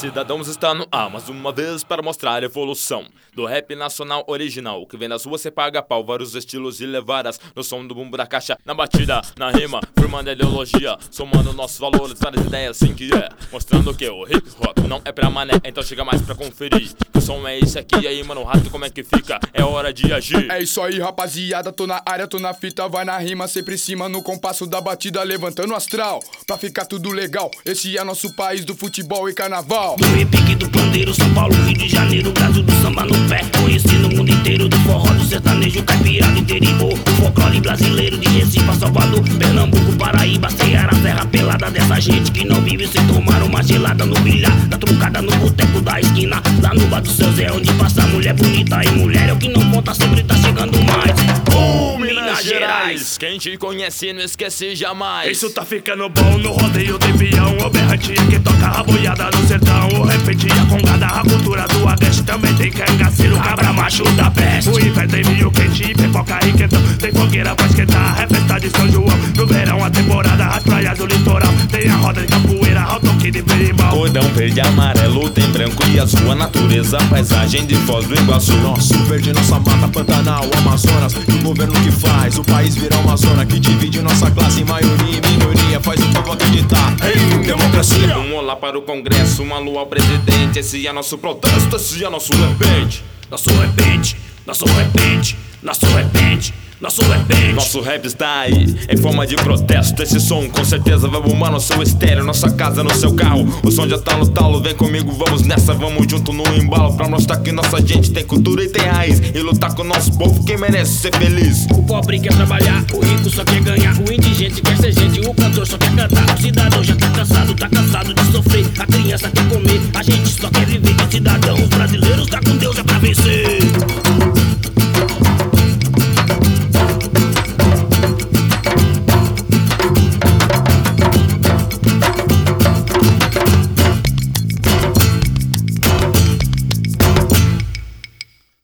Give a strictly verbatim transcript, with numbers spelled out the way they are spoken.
Cidadãos está no ar, mais uma vez para mostrar a evolução do rap nacional original, que vem das ruas, cê paga pau, vários estilos e levadas, no som do bumbo da caixa, na batida, na rima, formando a ideologia, somando nossos valores, várias ideias assim que é, mostrando que o hip hop não é pra mané, então chega mais pra conferir, que o som é esse aqui, e aí mano, o rato como é que fica, é hora de agir. É isso aí rapaziada, tô na área, tô na fita, vai na rima, sempre em cima no compasso da batida, levantando o astral, pra ficar tudo legal, esse é nosso país do futebol e carnaval. Do repique do pandeiro, São Paulo, Rio de Janeiro, Brasil do samba no pé, conhecido no mundo inteiro, do forró, do sertanejo, caipira do interior, do folclore brasileiro, de Recife a Salvador, Pernambuco, Paraíba, Ceará, Serra Pelada, dessa gente que não vive sem tomar uma gelada no brilhar, da truncada no boteco da esquina, lá no bar do seu Zé, onde passa mulher bonita e mulher é o que não conta, sempre tá chegando mais. Oh, Minas Gerais, quem te conhece não esquece jamais. Isso tá ficando bom no rodeio de peão, o berrantinha que toca a boiada no sertão, o repente a congada, a cultura do agreste, também tem cangaceiro, cabra macho da peste. O inverno tem vinho quente, pipoca e quentão, tem fogueira pra esquentar, é festa de São João. No verão a temporada, as praias do litoral, tem a roda de capoeira, ao toque de berimbau. Cordão verde e amarelo, tem branco e azul, a natureza, a paisagem de Foz do Iguaçu. Nosso verde, nossa mata, Pantanal, Amazonas, e o governo que faz o país virar uma zona que divide nossa classe em maioria e minoria, faz o povo acreditar em democracia. Um olá para o Congresso, uma lua ao presidente, esse é nosso protesto, esse é nosso repente. Nosso repente, nosso repente, nosso repente, nosso repente. Nosso rap está aí, em forma de protesto. Esse som com certeza vai bombar no seu estéreo, nossa casa, no seu carro. O som já tá no talo, vem comigo, vamos nessa, vamos junto no embalo, pra mostrar que nossa gente tem cultura e tem raiz, e lutar com o nosso povo, quem merece ser feliz. O pobre quer trabalhar, o rico só quer ganhar, o indigente quer ser gente, o cantor só quer cantar. O cidadão já tá cansado, tá cansado de sofrer, a criança quer comer, a gente só quer viver de cidadão.